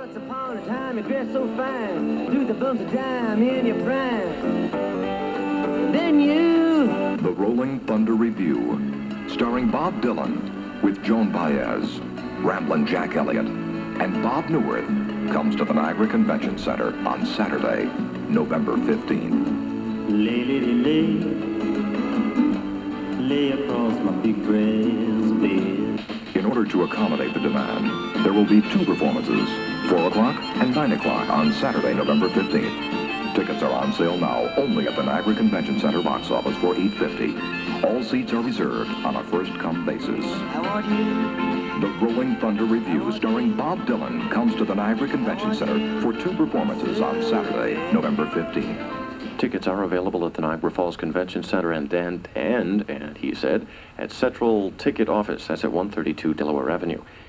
Once upon a time you dressed so fine, threw the bumps of dime in your prime. Then you... The Rolling Thunder Revue, starring Bob Dylan with Joan Baez, Ramblin' Jack Elliott, and Bob Newirth, comes to the Niagara Convention Center on Saturday, November 15. Lay, lady, lay, lay across my big grass bed. In order to accommodate the demand, there will be two performances, 4 o'clock and 9 o'clock on Saturday, November 15th. Tickets are on sale now only at the Niagara Convention Center box office for $8.50. All seats are reserved on a first-come basis. I want you. The Rolling Thunder Revue, starring Bob Dylan, comes to the Niagara Convention Center for 2 performances on Saturday, November 15th. Tickets are available at the Niagara Falls Convention Center and he said, at Central Ticket Office. That's at 132 Delaware Avenue.